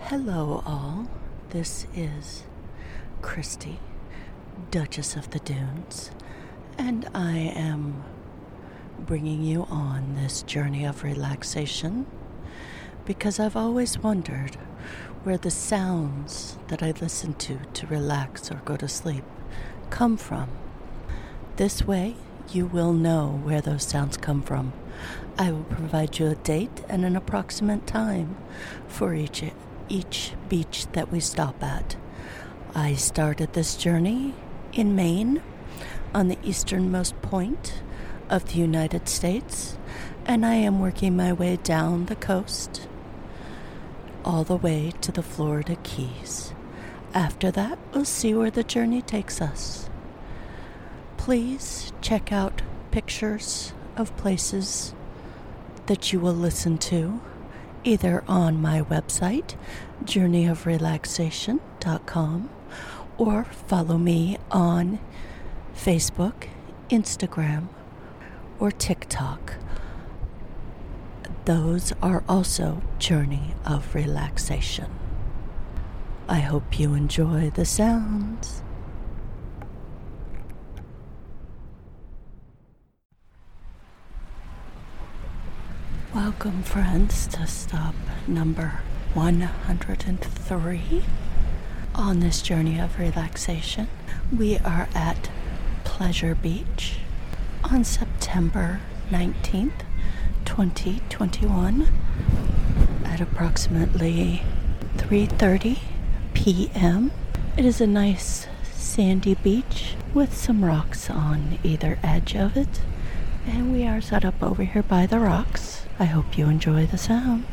Hello, all. This is Christy, Duchess of the Dunes, and I am bringing you on this journey of relaxation because I've always wondered where the sounds that I listen to relax or go to sleep come from. This way, you will know where those sounds come from. I will provide you a date and an approximate time for each beach that we stop at. I started this journey in Maine, on the easternmost point of the United States, and I am working my way down the coast all the way to the Florida Keys. After that, we'll see where the journey takes us. Please check out pictures of places that you will listen to either on my website, journeyofrelaxation.com, or follow me on Facebook, Instagram, or TikTok. Those are also Journey of Relaxation. I hope you enjoy the sounds. Welcome, friends, to stop number 103 on this journey of relaxation. We are at Pleasure Beach on September 19th, 2021 at approximately 3:30 p.m. It is a nice sandy beach with some rocks on either edge of it, and we are set up over here by the rocks. I hope you enjoy the sounds.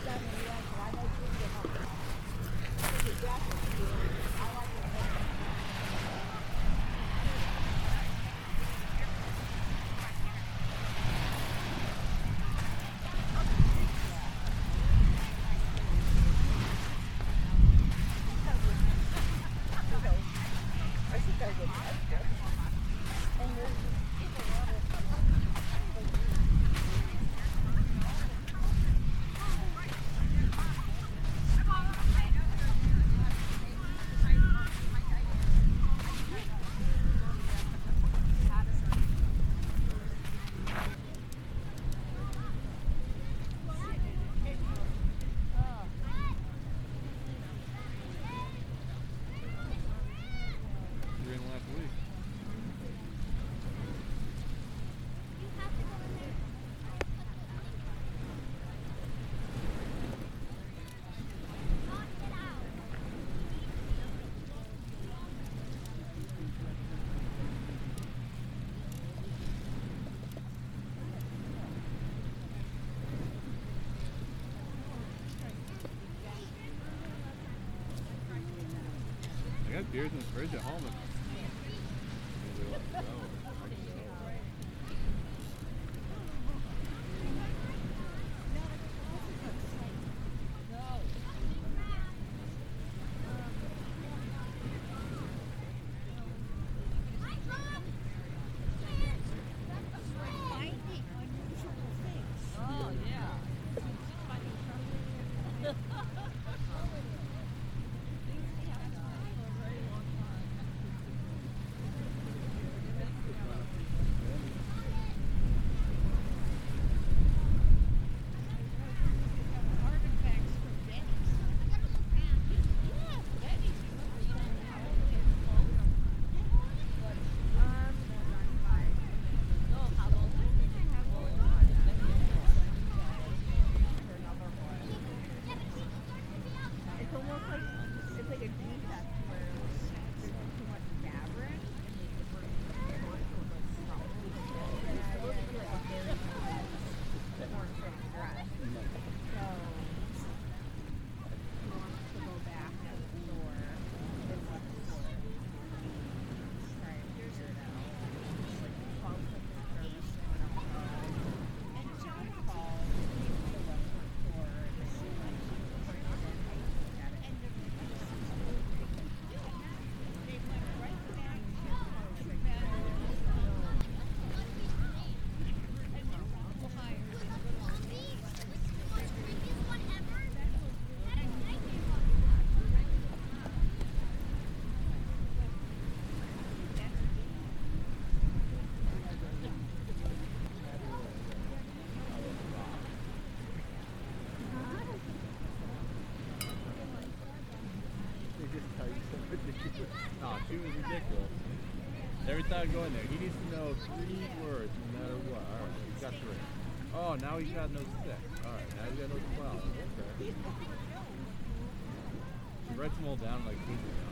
I got beers in the fridge at home. No, she was ridiculous. Every time I go in there, he needs to know 3 words no matter what. Alright, he's got 3. Oh, now he's got no 6. Alright, now he's got no 12. Okay. She writes them all down like quizzes now.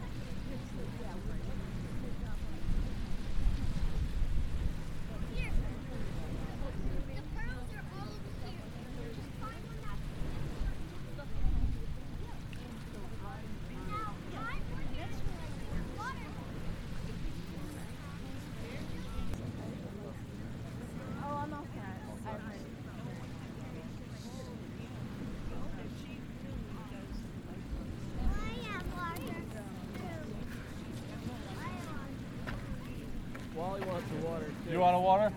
Wally wants the water too. You want a water?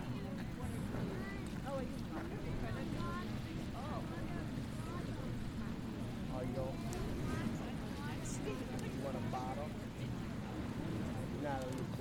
You want a bottle? No,